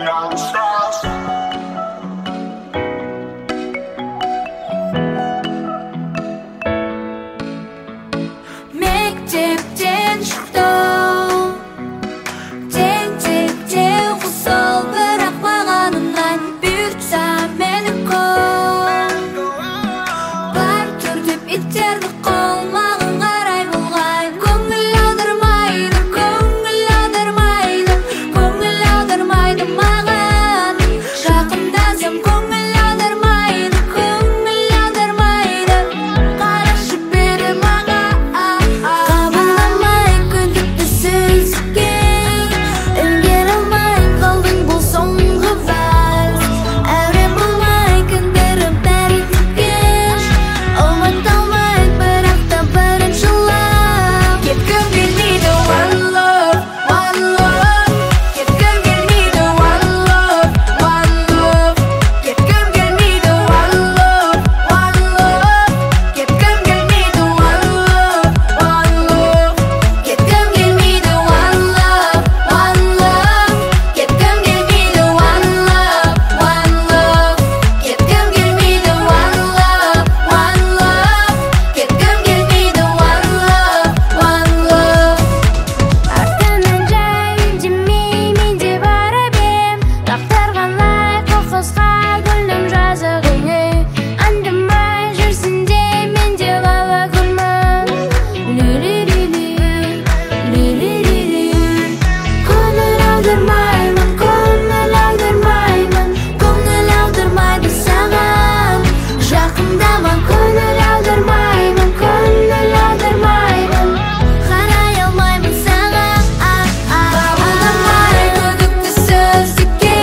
Мектептен шықтым, тентекте құсыл, бірақ маған ұнайды бұйыртса менікі. Бар тұр деп иттерді қол, маған қарай болғай. Көңіл алдырмайды, көңіл алдырмайды, көңіл алдырмайды маған. Жақындасам көңіл алдырмайды, көңіл алдырмайды. Қарашы бері маған, қабылдамай күдікті сөзге. Үлгере алмай қалдың бұл соңғы вальс. Әуре болмай күндері бәрі тікеш. Ұмыта алмай бірақ та бірінші love. Кеткім келмейді one love, one love. Кеткім келмейді one love, one love. Кеткім келмейді one love, one love. Кеткім келмейді one love, one love. Кеткім келмейді one love, one love. Кеткім келмейді one love, one love. Кеткім келмейді one love, one love. Кеткім келмейді one love, one love. Артынан жай үндемей мен де барып ем, лақтырғанлай қоқысқа гүлім жазығыңе. Аңдамай жүрсін де мен де лала гүлмін. Лю-лю-лю-лю, лю-лю-лю-лю. Көңіл алдырмаймын, көңіл алдырмаймын, көңіл алдырмайды саған. Жақындама, көңіл алдырмаймын, көңіл алдырмаймын. Қарай алмаймын саған, қабылдамай күдікті сөздікке.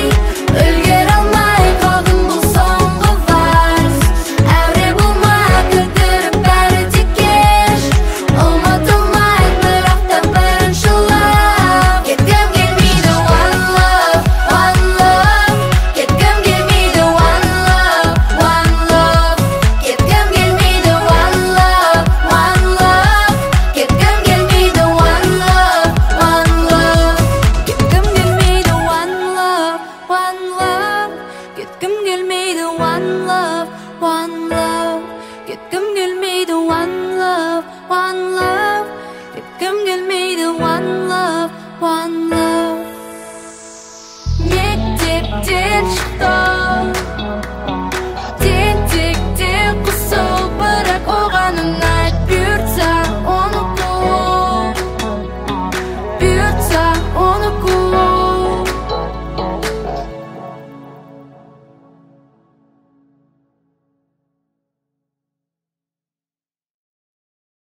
Үлгере алмай қалдың бұл соңғы вальс. Әуре болмай күдіріп бәрі текеш. Ұмыта алмай бірақ та бірінші love. Кеткім келмейді one love, one love. Кеткім келмейді one love, one love. Кеткім келмейді one love, one love. Кеткім келмейді one love, one love. Кеткім келмейді one love, one love. Кеткім келмейді one love, one love. Кеткім келмейді one love, one love. Кеткім келмейді one love, one love. Мектептен шықтым.